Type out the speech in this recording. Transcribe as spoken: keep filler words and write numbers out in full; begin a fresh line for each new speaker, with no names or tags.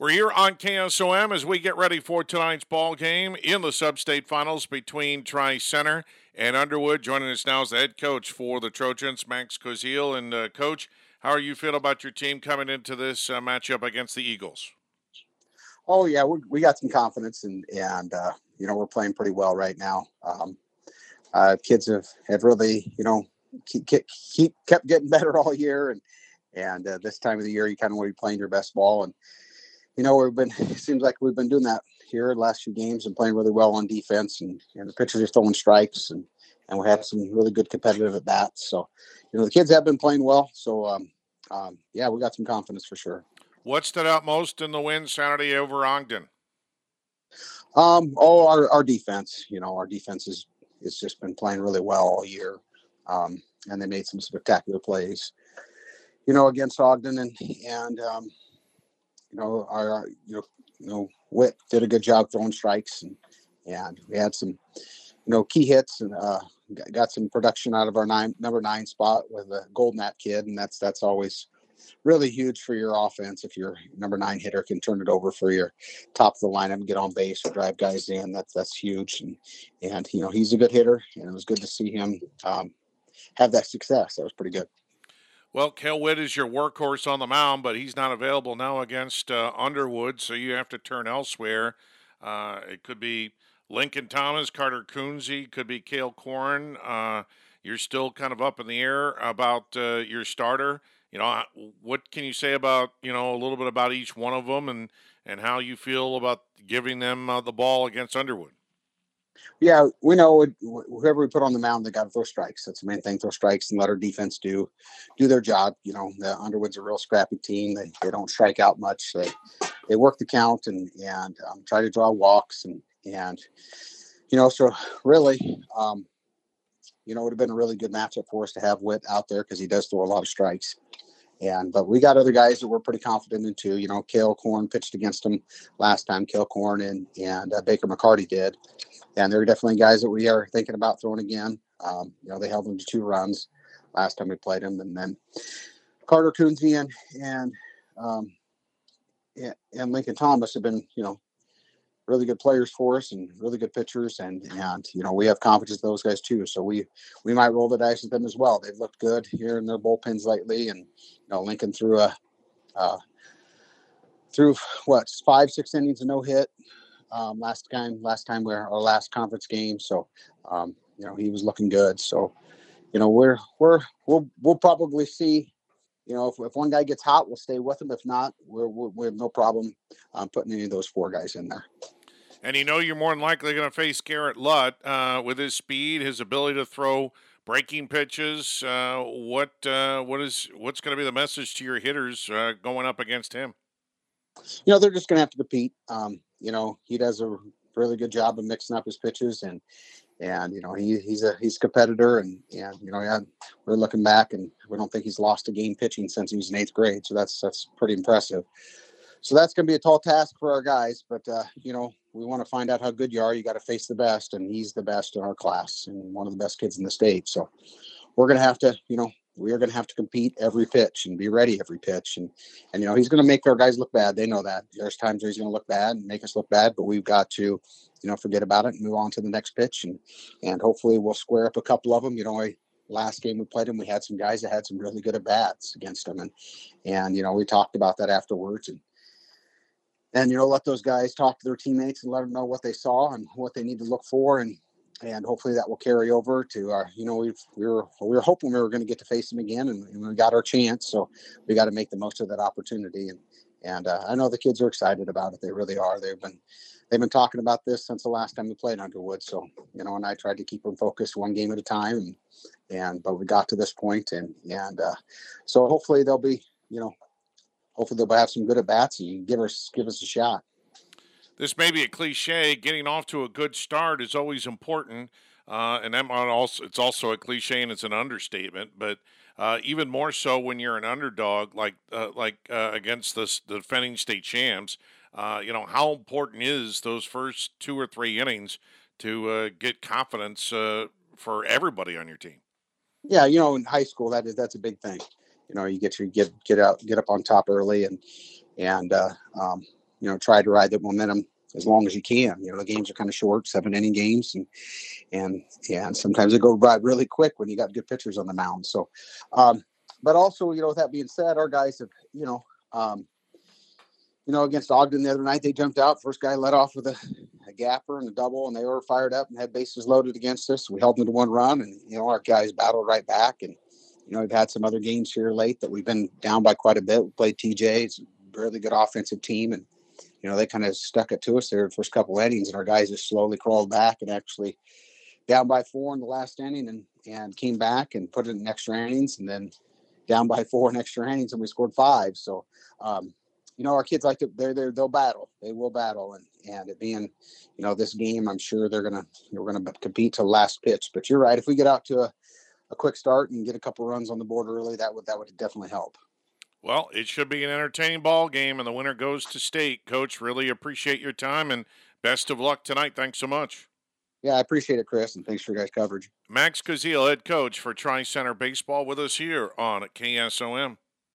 We're here on K S O M as we get ready for tonight's ball game in the sub-state finals between Tri-Center and Underwood. Joining us now is the head coach for the Trojans, Max Kozil. And uh, Coach, how are you feeling about your team coming into this uh, matchup against the Eagles?
Oh yeah, we, we got some confidence, and and uh, you know we're playing pretty well right now. Um, uh, kids have, have really you know keep, keep kept getting better all year, and and uh, this time of the year you kind of want to be playing your best ball. And you know we've been it seems like we've been doing that here the last few games and playing really well on defense, and, and the pitchers are throwing strikes, and and we had some really good competitive at bats. So you know the kids have been playing well. So um, um, yeah, we got some confidence for sure.
What stood out most in the win Saturday over Ogden?
Um, oh, our, our defense, you know, our defense is, has just been playing really well all year. Um, and they made some spectacular plays, you know, against Ogden, and, and, um, you know, our, our, you know, you know, Witt did a good job throwing strikes, and, and we had some, you know, key hits, and, uh, got some production out of our nine, number nine spot with a Gold Knapp kid. And that's, that's always really huge for your offense. If your number nine hitter can turn it over for your top of the lineup and get on base or drive guys in, that's that's huge. And and you know he's a good hitter, and it was good to see him um, have that success. That was pretty good.
Well, Cale Witt is your workhorse on the mound, but he's not available now against uh, Underwood, so you have to turn elsewhere. Uh, it could be Lincoln Thomas, Carter Coonsey, could be Cale Corn. Uh, you're still kind of up in the air about uh, your starter. You know, what can you say about, you know, a little bit about each one of them, and, and how you feel about giving them uh, the ball against Underwood?
Yeah, we know whoever we put on the mound, they got to throw strikes. That's the main thing. Throw strikes and let our defense do do their job. You know, the Underwood's a real scrappy team. They they don't strike out much. They they work the count, and and um, try to draw walks, and and you know, so really, um, you know, it would have been a really good matchup for us to have Witt out there, because he does throw a lot of strikes. And but we got other guys that we're pretty confident in too. You know, Cale Corn pitched against him last time. Cale Corn and and uh, Baker McCarty did, and they're definitely guys that we are thinking about throwing again. Um, you know, they held them to two runs last time we played them, and then Carter Coonsey and and um, and Lincoln Thomas have been, you know, really good players for us and really good pitchers, and and you know we have confidence in those guys too. So we we might roll the dice with them as well. They've looked good here in their bullpens lately, and you know Lincoln threw a uh, through what five six innings of no hit um, last time last time we were our last conference game. So um, you know he was looking good. So you know we're we're we'll we'll probably see. You know, if, if one guy gets hot, we'll stay with him. If not, we're, we're, we have no problem um, putting any of those four guys in there.
And you know you're more than likely going to face Garrett Lutt uh, with his speed, his ability to throw breaking pitches. Uh, what uh, what is what's going to be the message to your hitters uh, going up against him?
You know, they're just going to have to compete. Um, you know, he does a really good job of mixing up his pitches, and and you know he he's a he's a competitor, and and you know yeah, we're looking back, and we don't think he's lost a game pitching since he was in eighth grade. So that's that's pretty impressive. So that's going to be a tall task for our guys, but uh, you know we want to find out how good you are. You got to face the best, and he's the best in our class and one of the best kids in the state. So we're going to have to, you know, we are going to have to compete every pitch and be ready every pitch. And, and, you know, he's going to make our guys look bad. They know that. There's times where he's going to look bad and make us look bad, but we've got to, you know, forget about it and move on to the next pitch. And, and hopefully we'll square up a couple of them. You know, last game we played him, we had some guys that had some really good at bats against him. And, and, you know, we talked about that afterwards, and, and, you know, let those guys talk to their teammates and let them know what they saw and what they need to look for. And, and hopefully that will carry over to our, you know, we've, we were, we were hoping we were going to get to face him again, and, and we got our chance. So we got to make the most of that opportunity. And, and uh, I know the kids are excited about it. They really are. They've been, they've been talking about this since the last time we played Underwood. So, you know, and I tried to keep them focused one game at a time, and, and, but we got to this point, and, and uh, so hopefully they'll be, you know, hopefully they'll have some good at bats and give us, give us a shot.
This may be a cliche. Getting off to a good start is always important, uh, and that might also it's also a cliche and it's an understatement. But uh, even more so when you're an underdog, like uh, like uh, against the, the defending state champs. Uh, you know how important is those first two or three innings to uh, get confidence uh, for everybody on your team.
Yeah, you know, in high school that is that's a big thing. You know, you get your get get out get up on top early, and and uh, um, you know, try to ride that momentum as long as you can. You know, the games are kind of short, seven inning games, and and yeah, and sometimes they go by really quick when you got good pitchers on the mound. So, um, but also, you know, with that being said, our guys have, you know, um, you know, against Ogden the other night, they jumped out. First guy let off with a, a gapper and a double, and they were fired up and had bases loaded against us. We held them to one run, and you know, our guys battled right back. And you know, we've had some other games here late that we've been down by quite a bit. We played T J. It's a really good offensive team, and you know, they kind of stuck it to us there the first couple of innings, and our guys just slowly crawled back and actually down by four in the last inning, and and came back and put it in extra innings, and then down by four in extra innings, and we scored five. So, um, you know, our kids like to, they're, they're, they'll battle, they will battle. And, and it being, you know, this game, I'm sure they're going to, we're going to compete to the last pitch, but you're right. If we get out to a, a quick start and get a couple runs on the board early, that would, that would definitely help.
Well, it should be an entertaining ball game, and the winner goes to state. Coach, really appreciate your time, and best of luck tonight. Thanks so much.
Yeah, I appreciate it, Chris, and thanks for your guys' coverage.
Max Kazil, head coach for Tri-Center Baseball, with us here on K S O M.